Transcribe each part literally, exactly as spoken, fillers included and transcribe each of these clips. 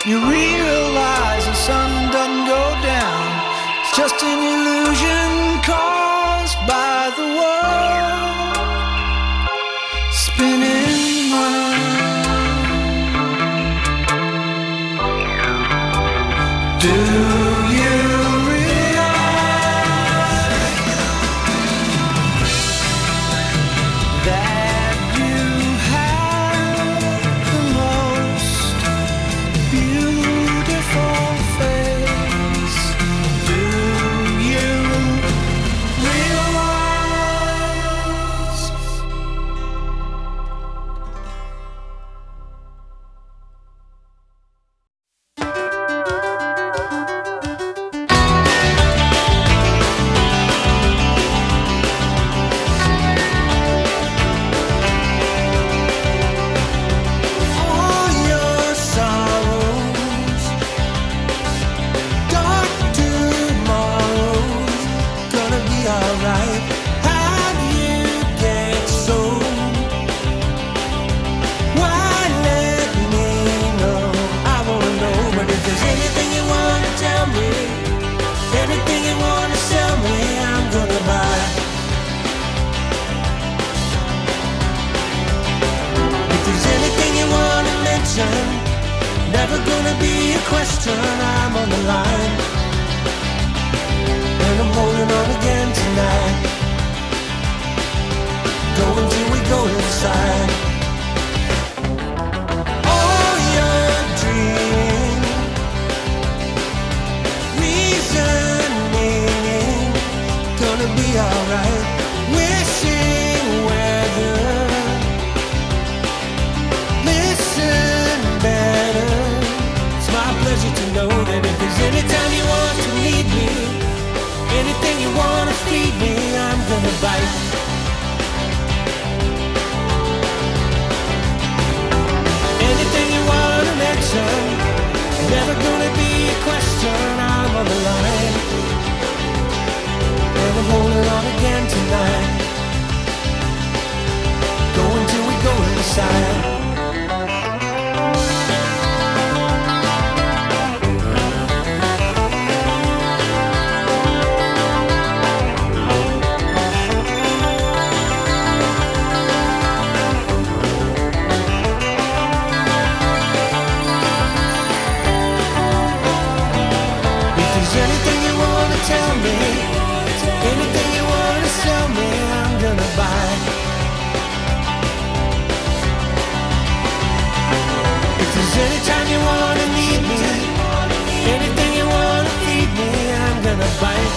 You realize the sun doesn't go down. It's just an illusion caused by the world spinning round. Do you never gonna be a question, I'm on the line. And I'm holding on again tonight. Go until we go inside. Oh, you're dreaming, reasoning, gonna be alright. Wishing weather, listen better. It's my pleasure to know that if there's any time you want to need me, anything you want to feed me, I'm gonna bite. Anything you want to mention, never gonna be a question, I'm on the line. And I'm holding on again tonight. Go until we go inside. Tell me, anything you want to sell me, I'm gonna buy. If there's any time you want to need me, anything you want to feed me, I'm gonna bite.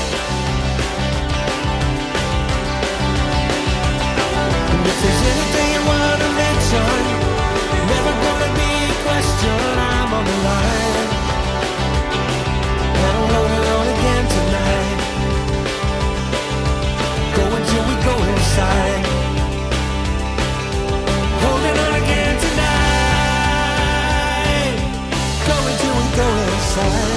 And if there's anything you want to mention, never gonna be a question, I'm on the line. And I'm holding on again tonight. Go until we go inside. Holding on again tonight. Go until we go inside.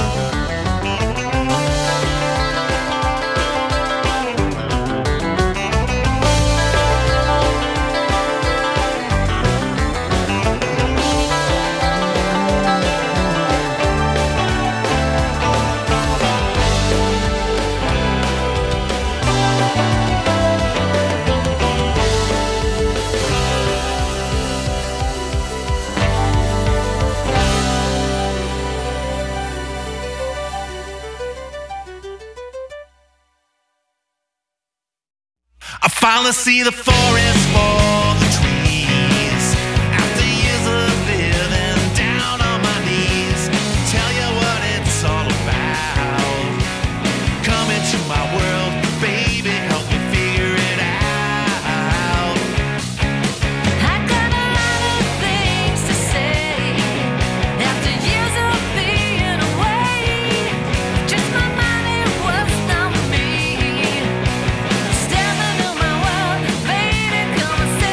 I finally see the forest for the trees. After years of living down on my knees, tell you what it's all about. Come into my world, baby, help me figure it out. I got a lot of things to say. After years of being away, just my mind, it was not me. Step into my world, baby, come and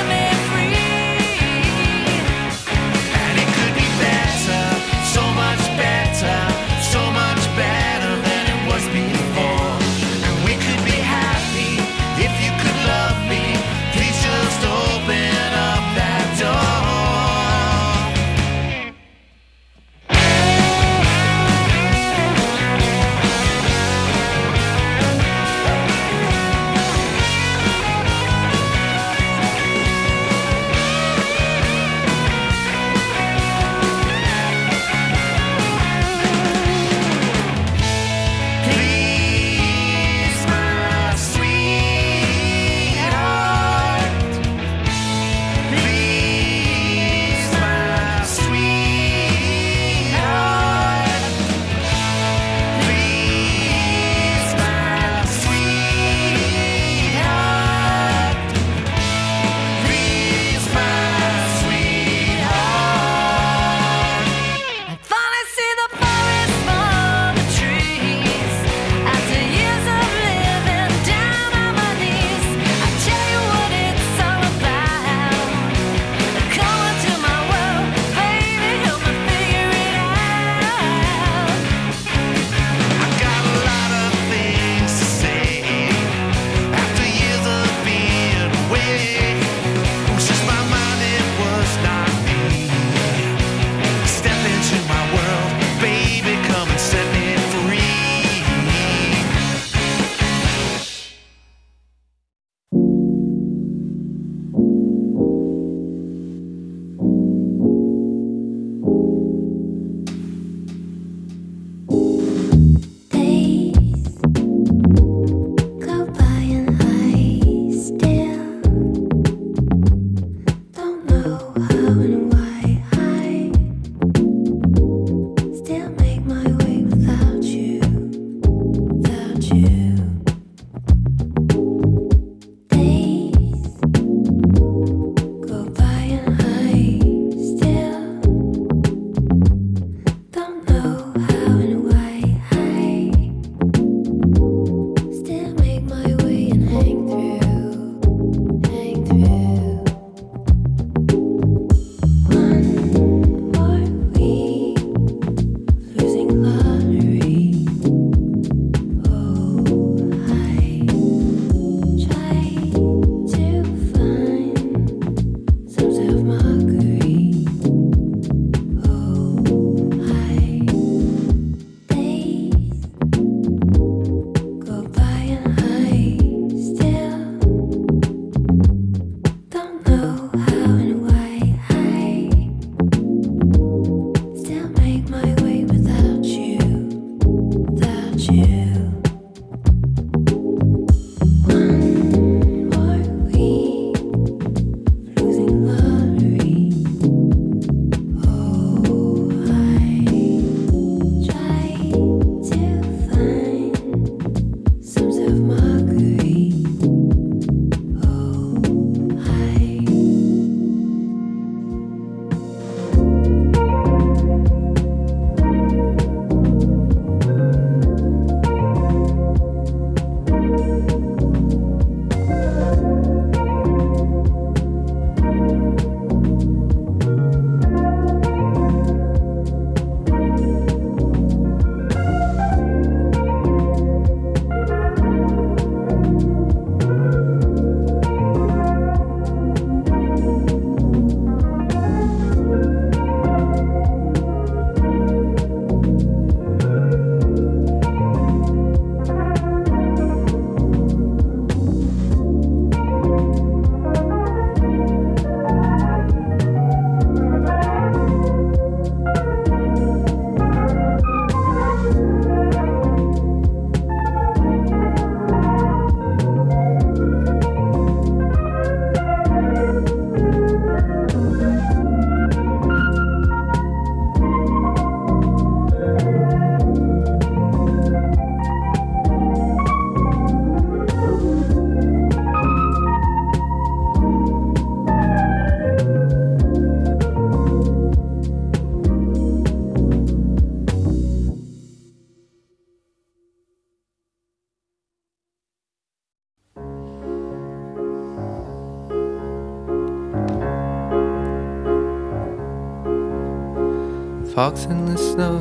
Fox in the snow,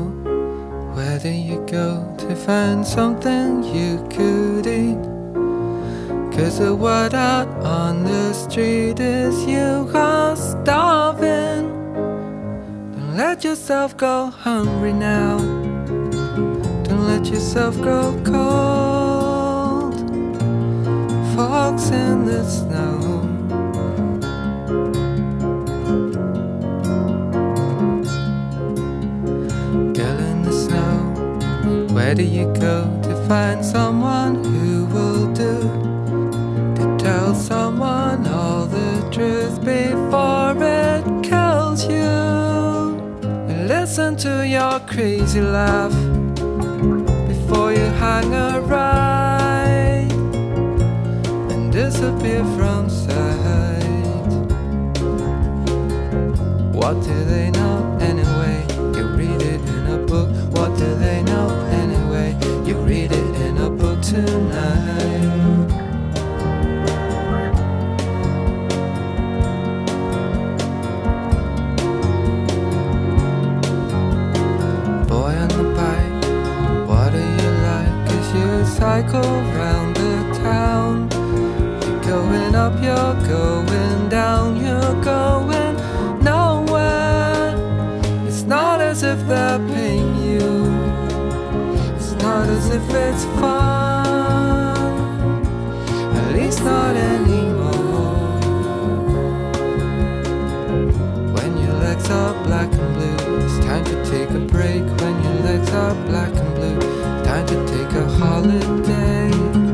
where do you go to find something you could eat? Cause the word out on the street is you are starving. Don't let yourself go hungry now. Don't let yourself grow cold. Fox in the snow. Where do you go to find someone who will do? To tell someone all the truth before it kills you. And listen to your crazy laugh before you hang a right and disappear from sight. What do they know anyway? You read it in a book. What do they know anyway? You read it in a book tonight. Boy on the bike, what do you like? As you cycle round the town, you're going up, you're going down, you're going nowhere. It's not as if they're paying you. It's not as if it's fun. At least not anymore. When your legs are black and blue, it's time to take a break. When your legs are black and blue, time to take a holiday.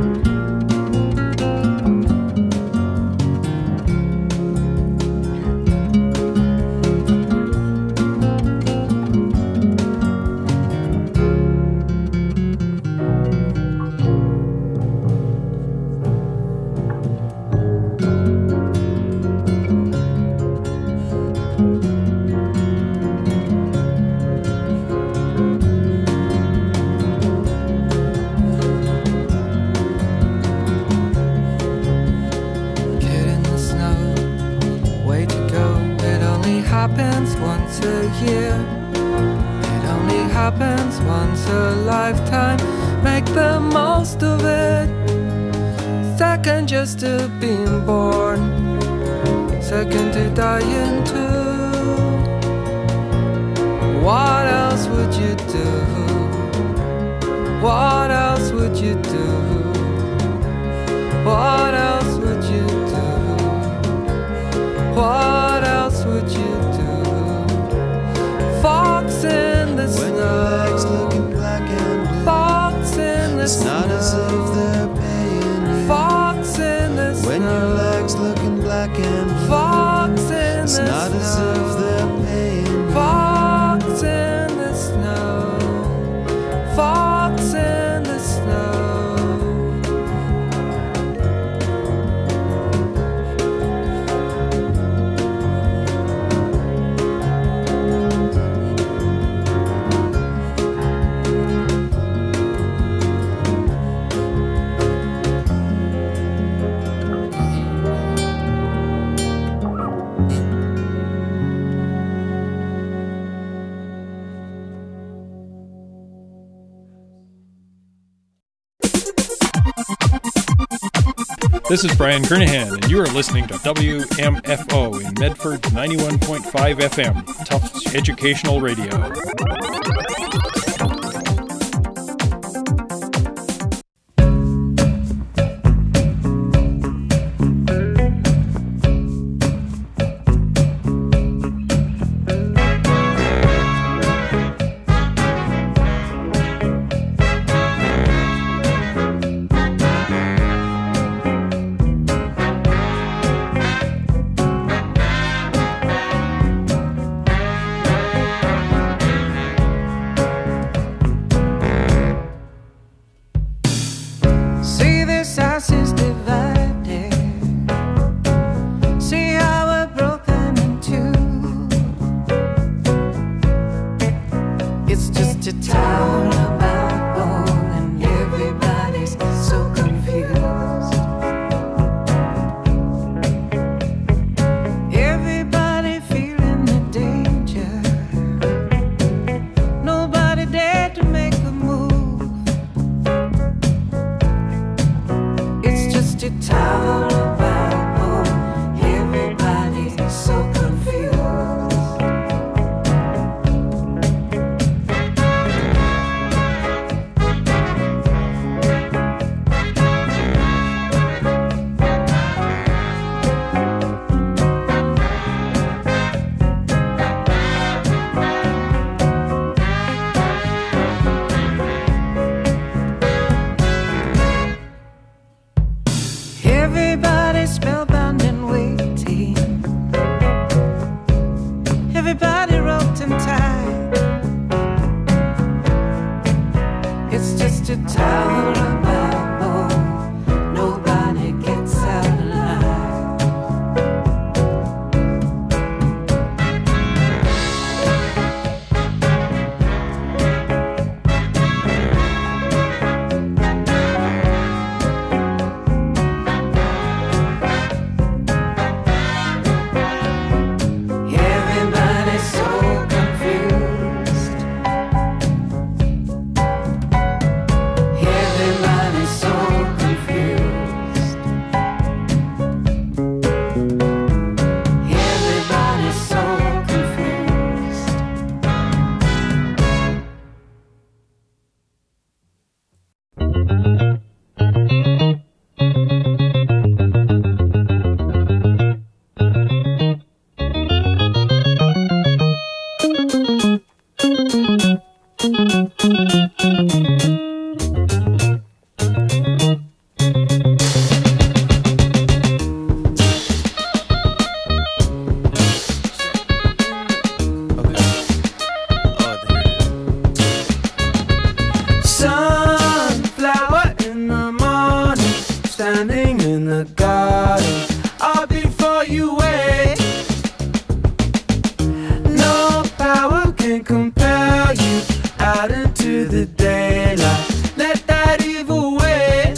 Happens once a year. It only happens once a lifetime. Make the most of it. Second just to being born, second to dying too. What else would you do? What else would you do? What else would you do? What else would you do? Fox in the snow. Looking black and blue. Fox the It's not snow. as if they're paying you. Fox in the When snow. your legs looking black and blue. Fox in It's the not snow. as if they're paying you. Fox in the snow. Fox in the snow. This is Brian Kernahan, and you are listening to W M F O in Medford ninety-one point five F M, Tufts Educational Radio. See, this house is divided. See how we're broken in two. It's just a town about bone, and everybody's so confused. Everybody feeling the danger. Nobody dared to make a move. It's just a town about home. Everybody's so confused. Everybody's spellbound and waiting. Everybody roped and tied. It's just a town about home. Nobody gets out alive. Everybody's so confused. Everybody's so confused. Everybody's so confused. Sunflower in the morning, standing in the garden, all before you wait. No power can compel you out into the daylight. Let that evil wait.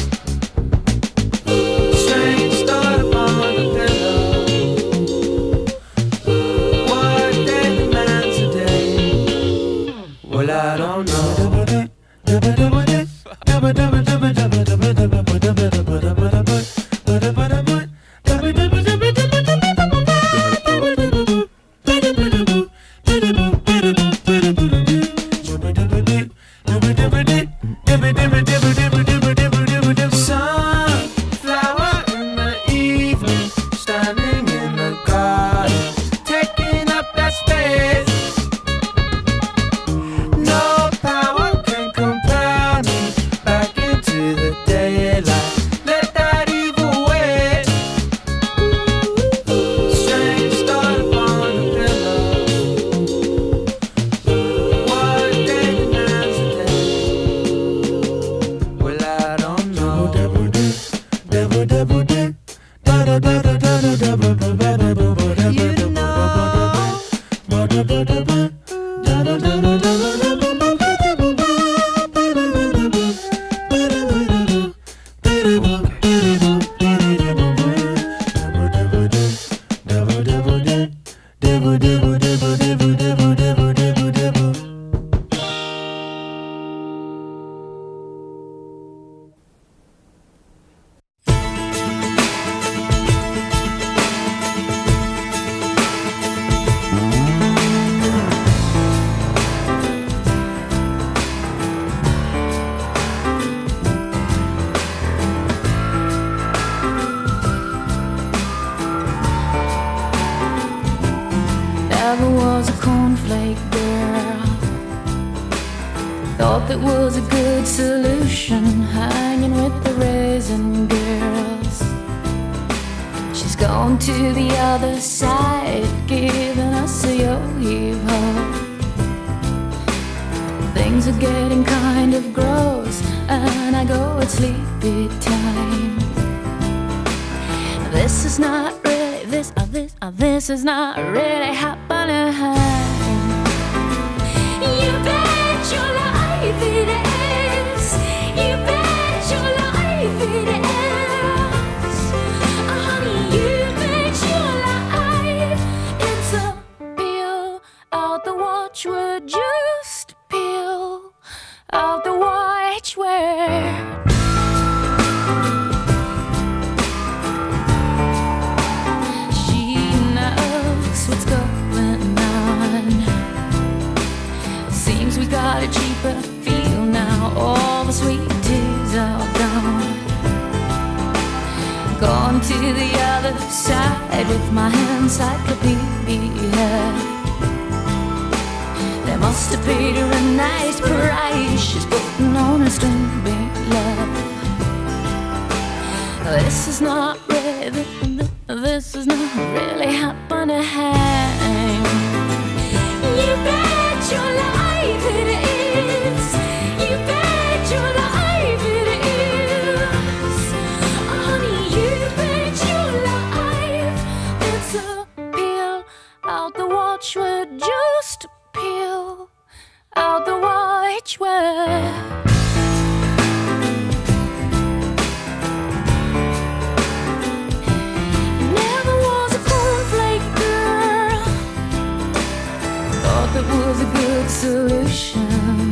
Strange thought upon the pillow. What day demands today? Well, I don't know. Sunflower in the evening, standing in the garden, taking up that space. No power can compare me back good solution, hanging with the raisin girls. She's gone to the other side, giving us a yo-yo. Things are getting kind of gross, and I go at sleepy time. This is not really, this, uh, this, uh, this is not really happening. You bet your life it is. You bet your life it is. Oh, honey, you bet your life it's a peel out the watchword, just peel out the watchword. What's going on? Seems we got a cheaper feel now. All the sweet teas are gone. Gone to the other side with my encyclopedia. They must have paid her a nice price. She's putting on a string love. This is not really, this is not really happening. You bet your life it is. You bet your life it is. Oh, honey, you bet your life it's a peel out the watchword, just peel out the watchword. That was a good solution.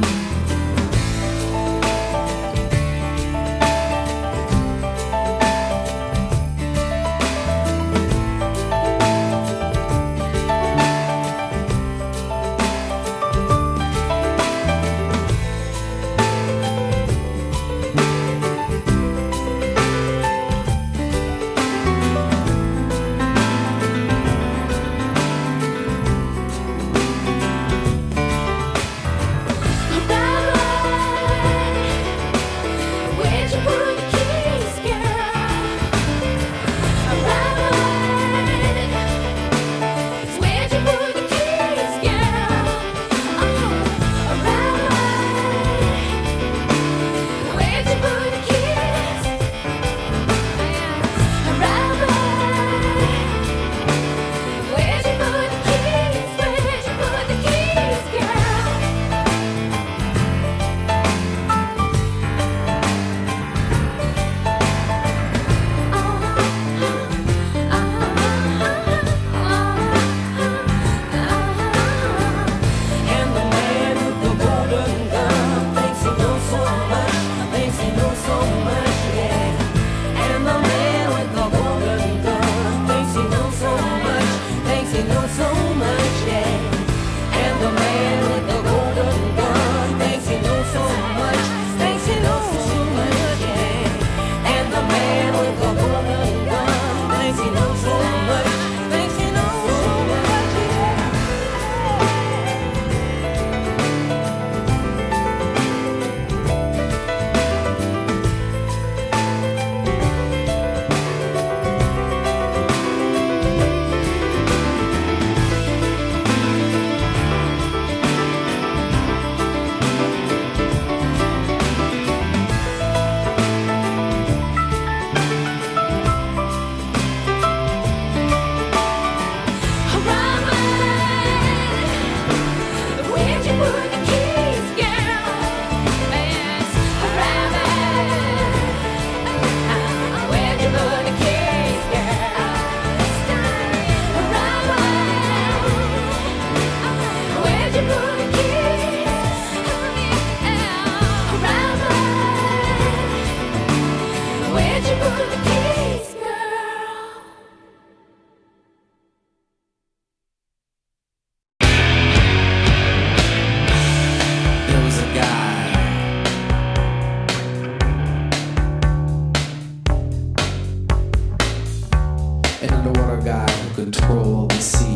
control the sea.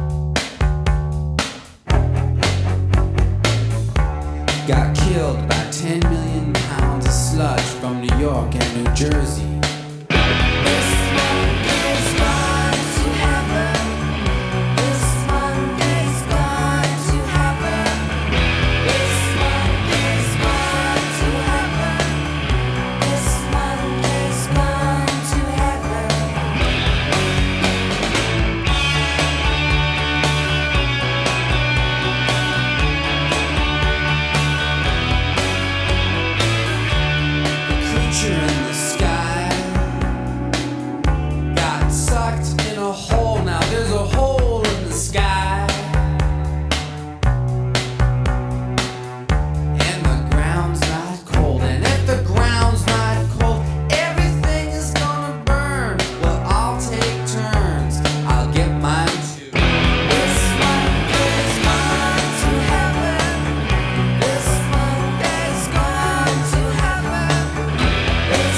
Got killed by Jersey. This Monday's gone to heaven. This Monday's gone to heaven. This Monday's gone to heaven. This Monday's gone to heaven. Creature in the sky got sucked in a hole. Now there's a hole in the sky, and the ground's not cold. And if the ground's not cold, everything is gonna burn. Well, I'll take turns. I'll get mine too. This Monday's gone to heaven. This Monday's gone to heaven. This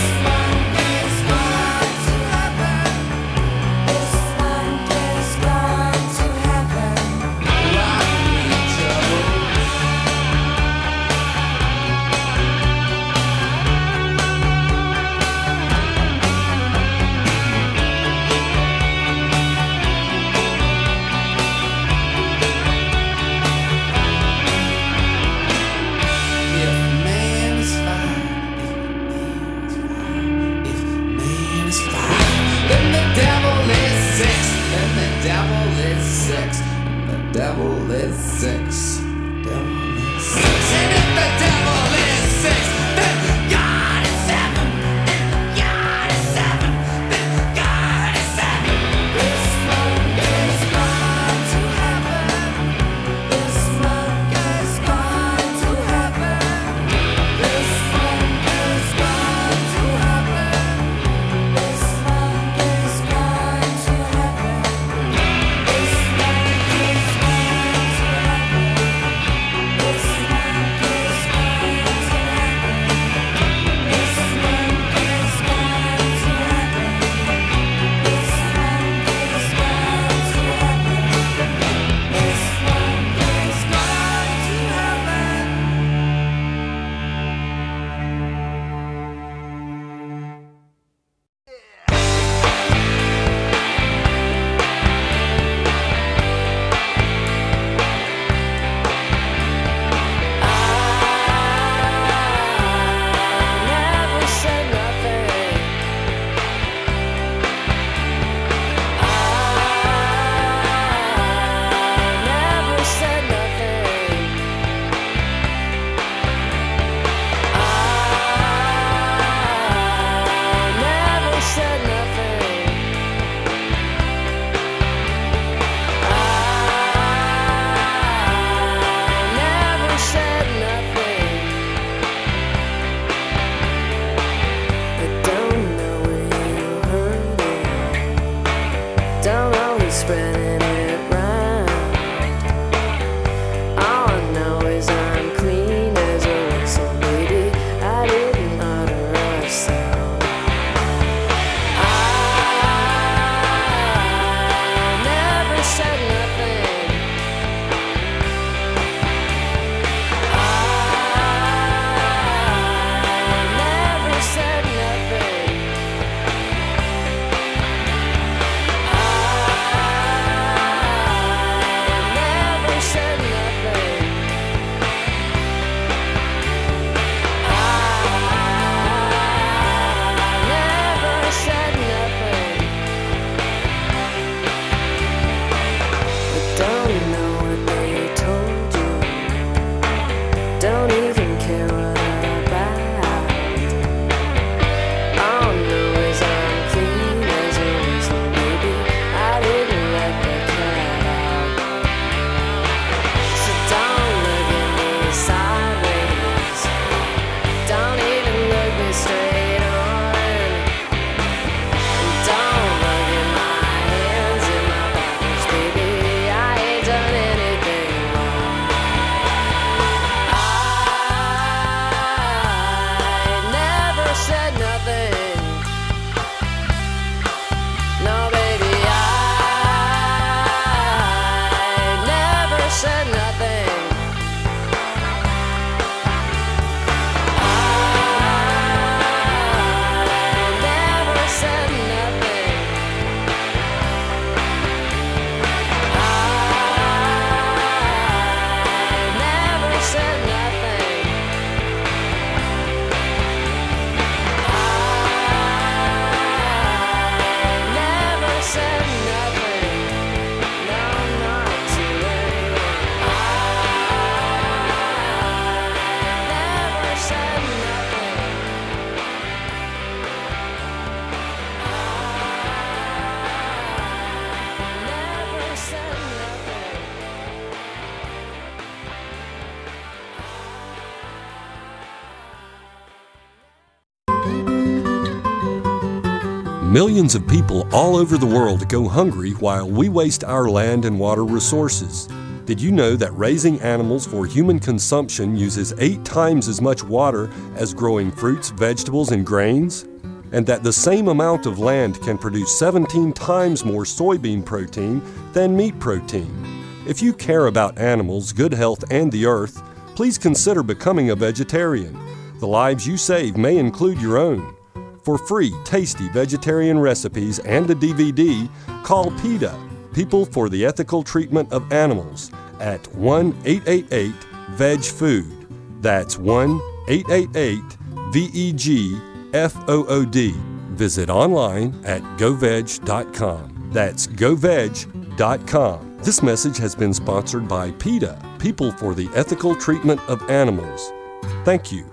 Millions of people all over the world go hungry while we waste our land and water resources. Did you know that raising animals for human consumption uses eight times as much water as growing fruits, vegetables, and grains? And that the same amount of land can produce seventeen times more soybean protein than meat protein? If you care about animals, good health, and the earth, please consider becoming a vegetarian. The lives you save may include your own. For free, tasty vegetarian recipes and a D V D, call PETA, People for the Ethical Treatment of Animals, at one eight eight eight veg food. That's one eight eight eight V E G F O O D. Visit online at go veg dot com. That's go veg dot com. This message has been sponsored by PETA, People for the Ethical Treatment of Animals. Thank you.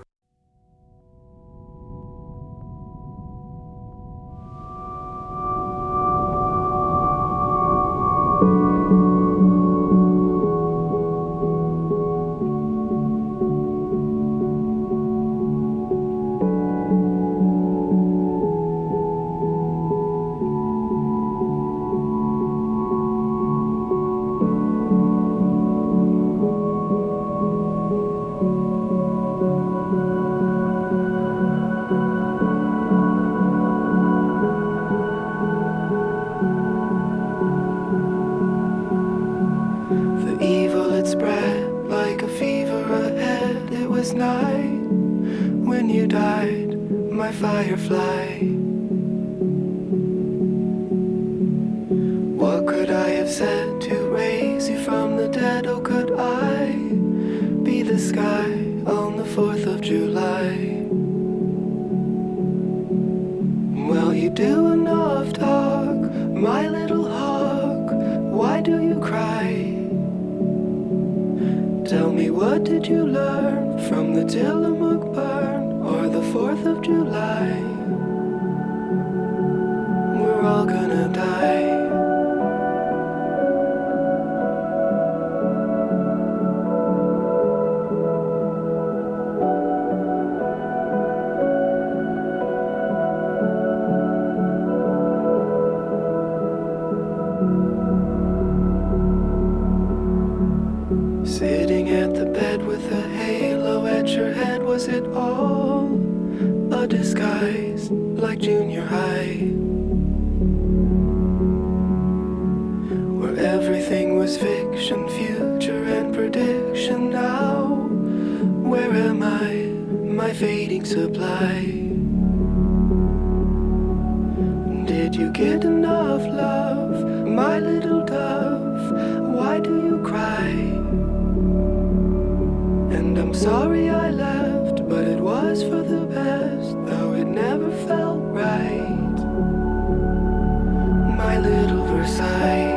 Sitting at the bed with a halo at your head, was it all a disguise like junior high? Where everything was fiction, future and prediction. Now, where am I, my fading supply? Did you get enough love, my little dove? Why do you cry? And I'm sorry I left, but it was for the best, though it never felt right. My little Versailles.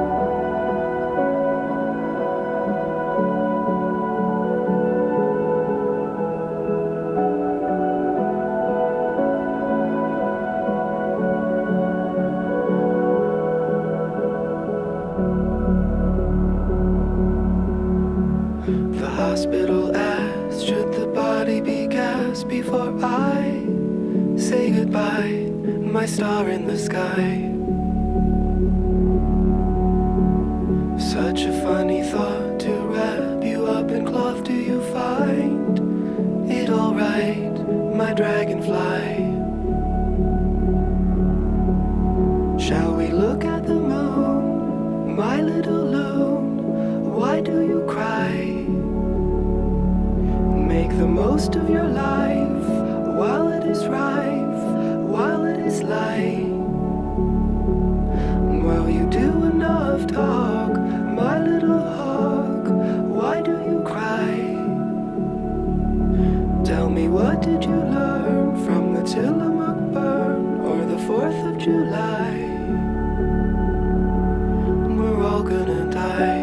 Hospital asked, should the body be gassed before I say goodbye, my star in the sky? Such a funny thought to wrap you up in cloth. Do you find it alright, my dragonfly? Shall we look at the moon, my little loon? Why do you cry? Make the most of your life while it is rife, while it is light. While you do enough talk, my little hawk, why do you cry? Tell me, what did you learn from the Tillamook burn or the fourth of July? We're all gonna die.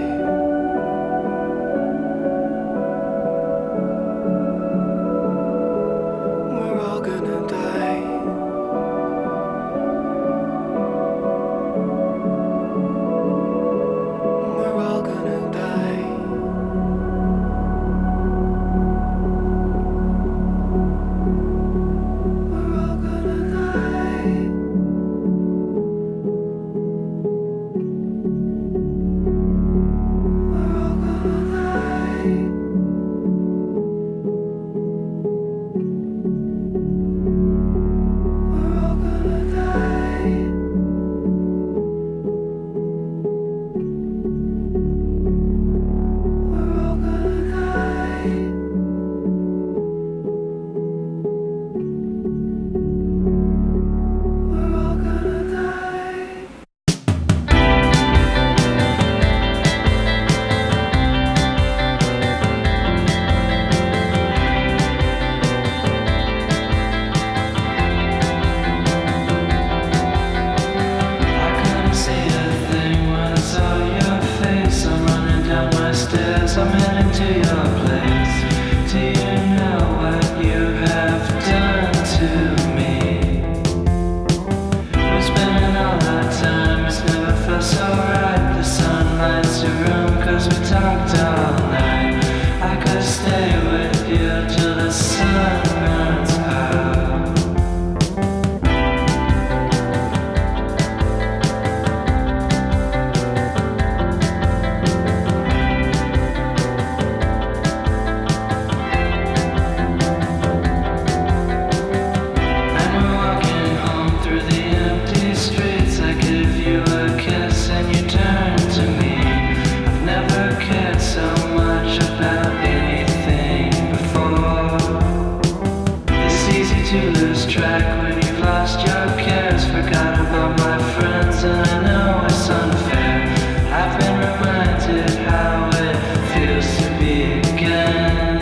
to lose track when you've lost your cares. Forgot about my friends, and I know it's unfair. I've been reminded how it feels to be again.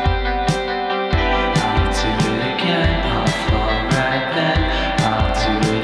I'll do it again, I'll fall right then. I'll do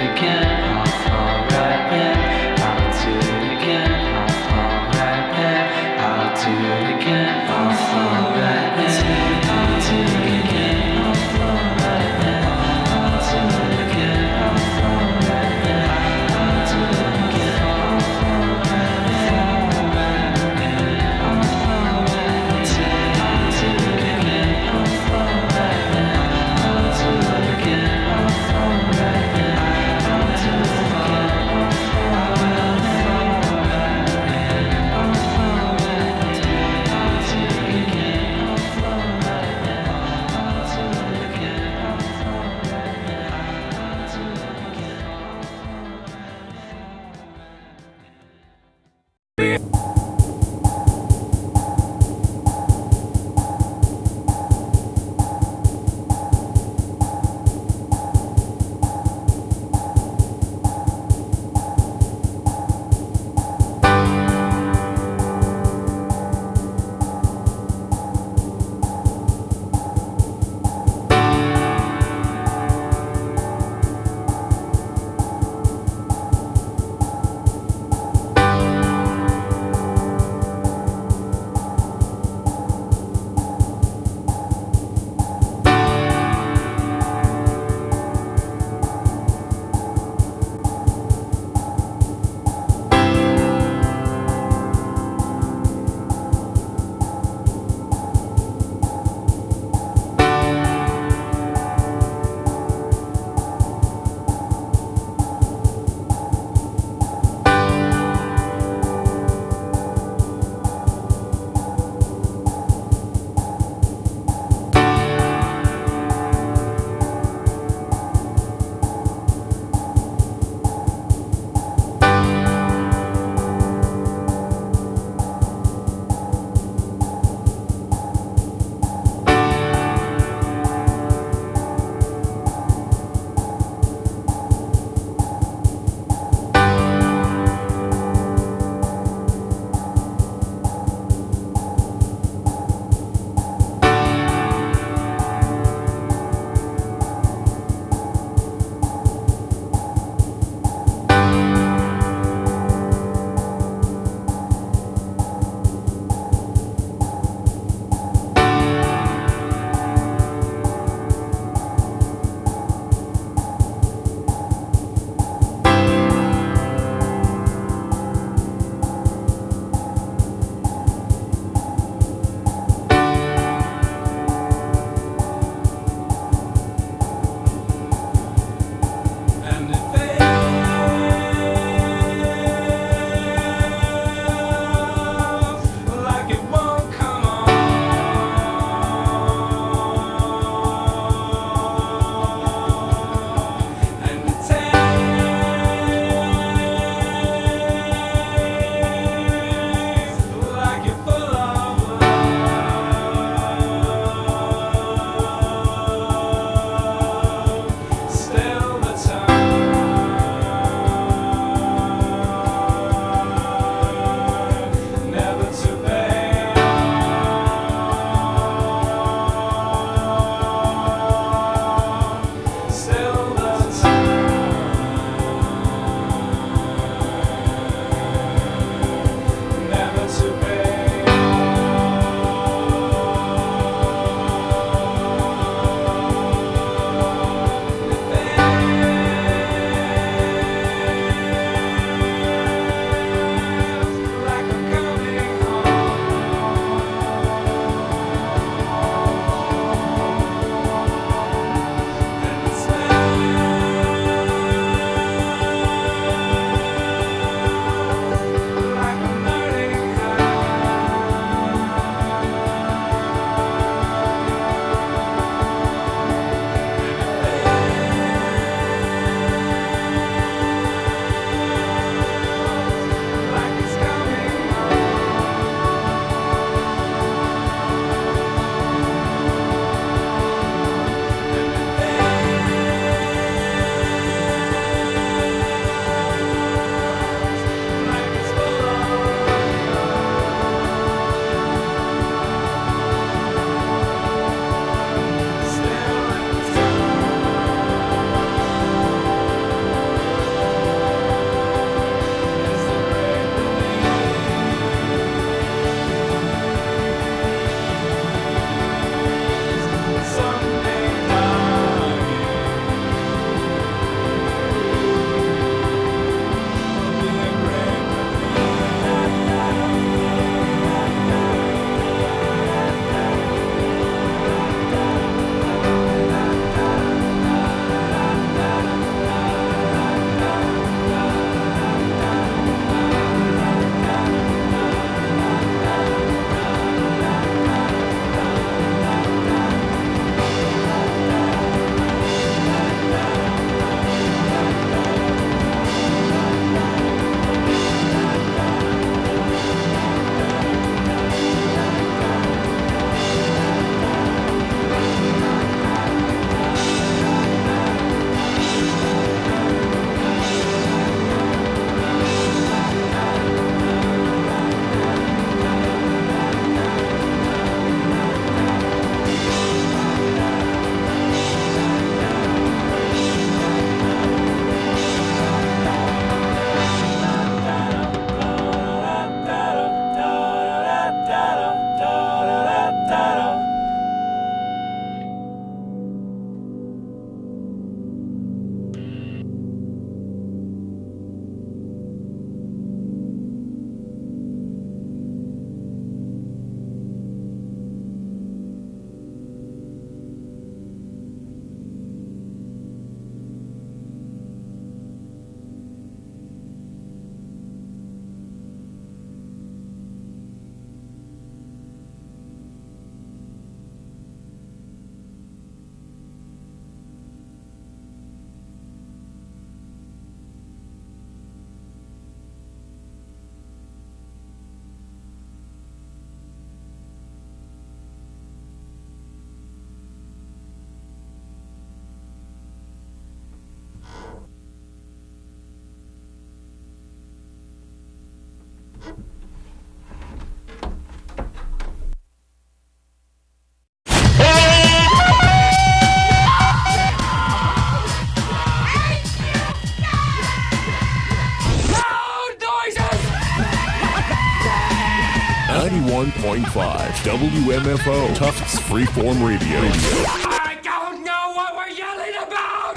ninety-one point five W M F O, Tufts Freeform Radio. I don't know what we're yelling about!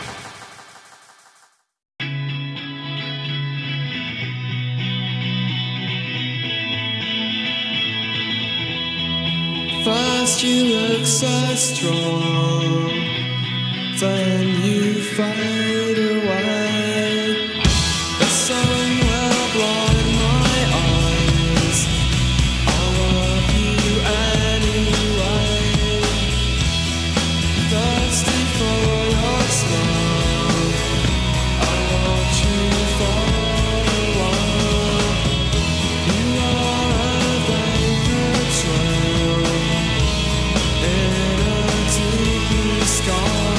First you look so strong, then you fade away. The sun will blind my eyes, I love you anyway. Thirsty for your smile, I watch you fall away. You are a vapor trail in a deep sky.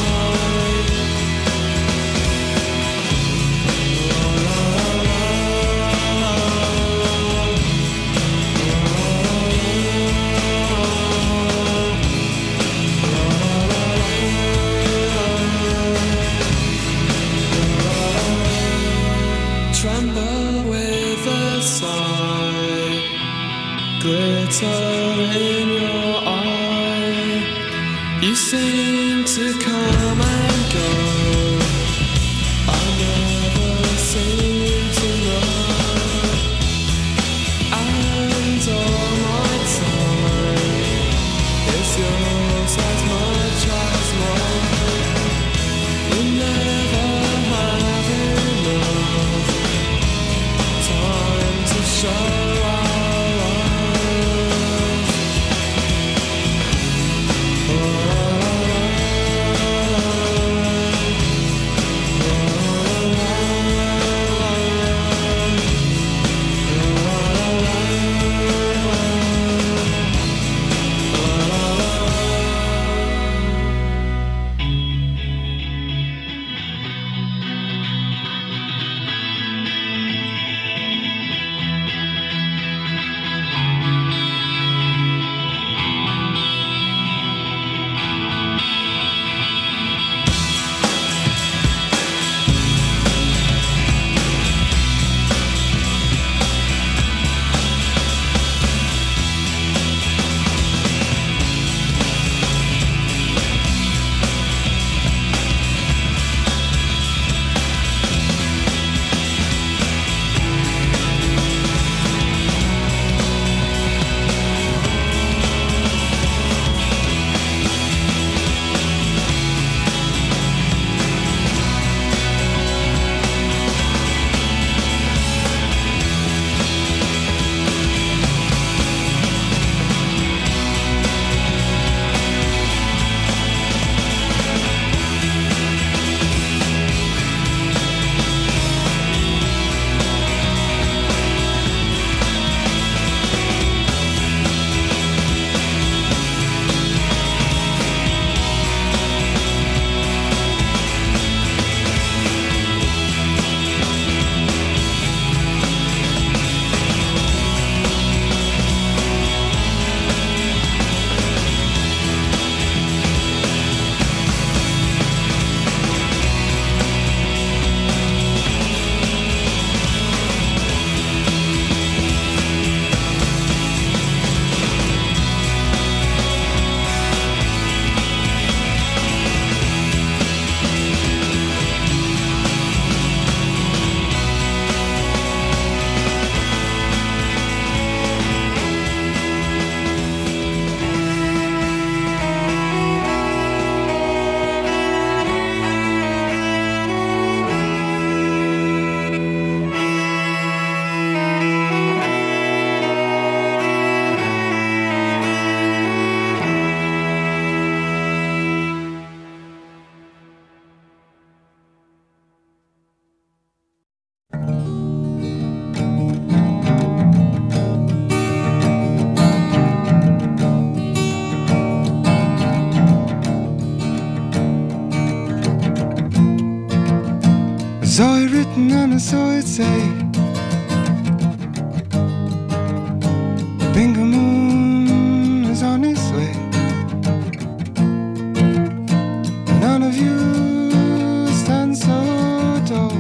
Tremble with a sigh, glitter in your eye. You seem to come and go, I never seem to know. And all my time is yours as much as mine. We never have enough time to show our love. Saw it written and I saw it say, Bingo Moon is on his way. None of you stand so tall.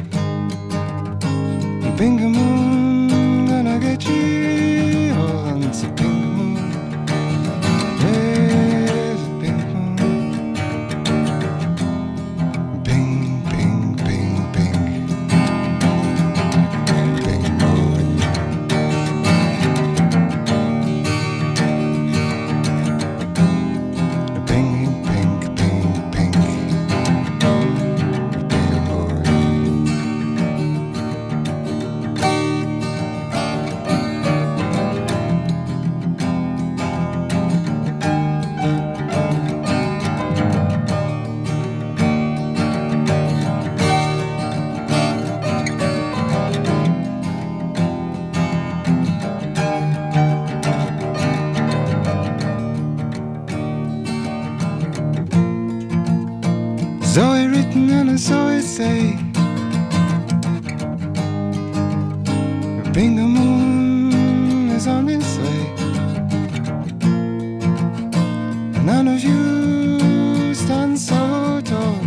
Bingo Moon gonna get you all on saw it written and I saw it say, Bring the moon is on its way. None of you stand so tall.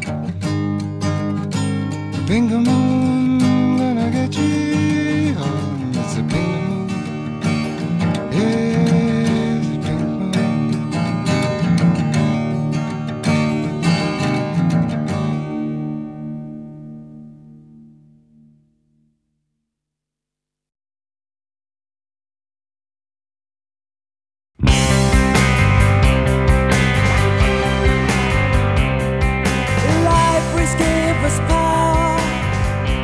Bring the moon, gonna get you home. It's a bring the moon. Yes, bring the moon. Life will give us power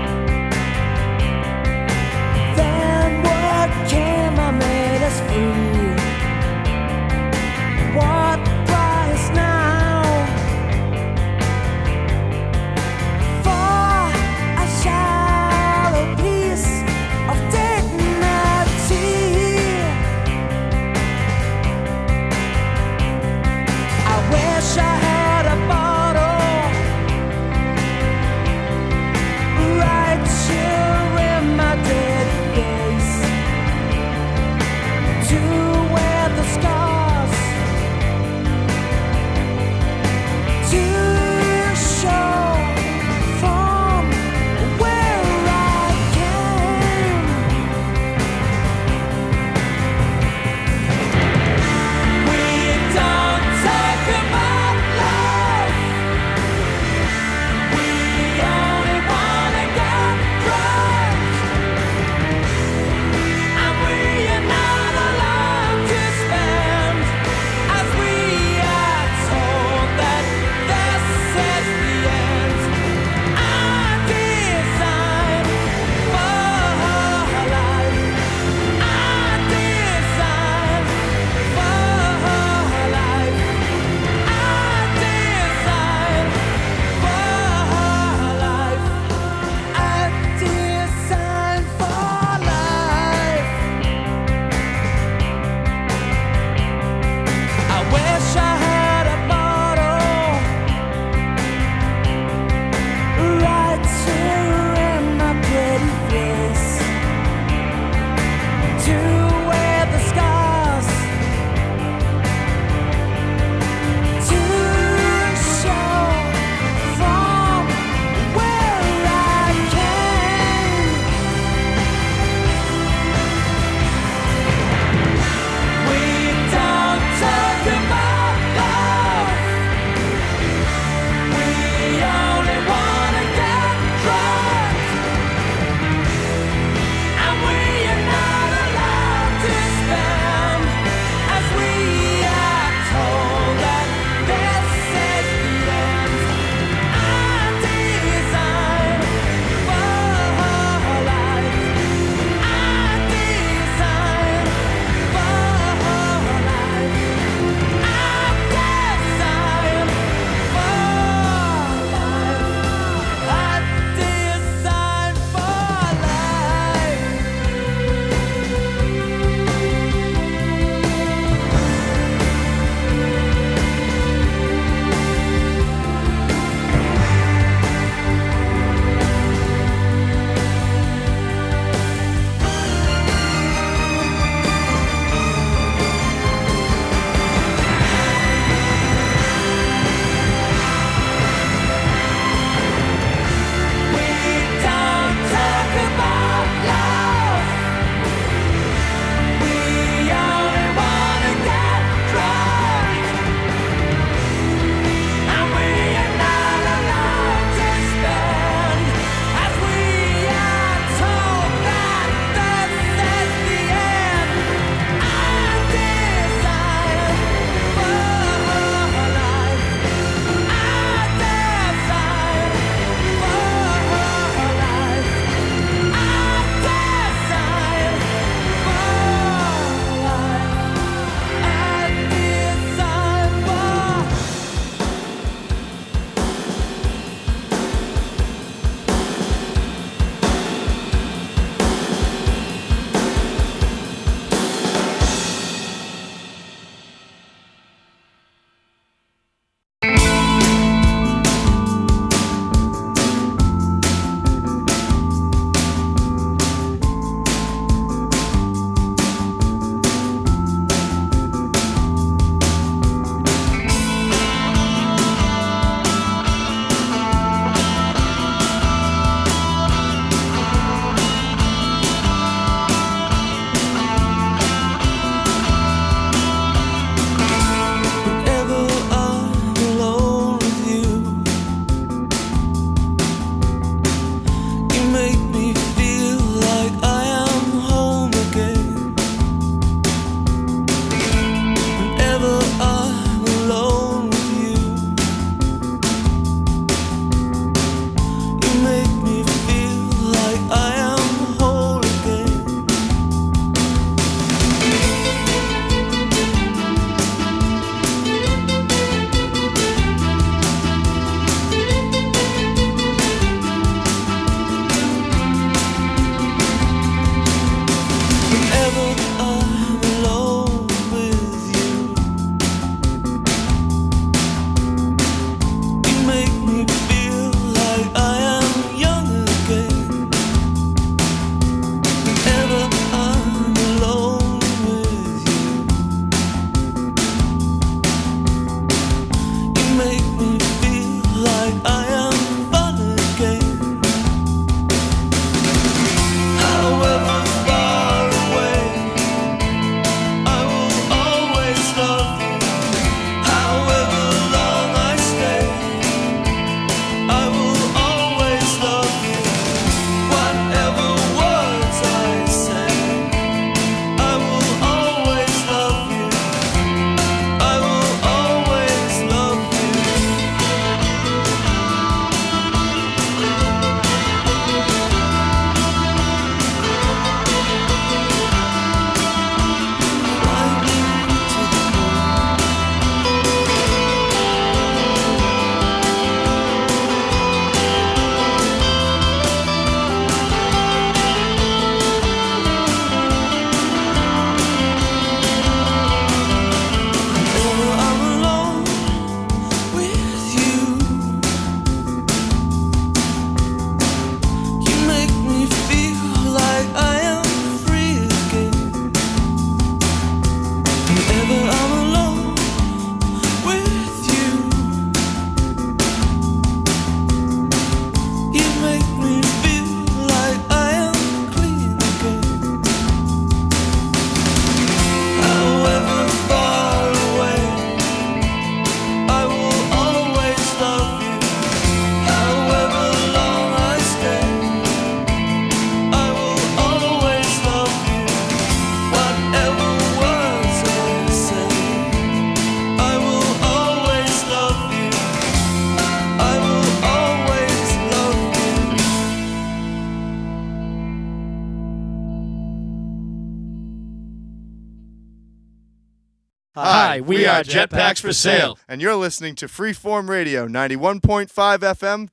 Hi, we are Jetpacks for Sale. And you're listening to Freeform Radio, ninety-one point five F M,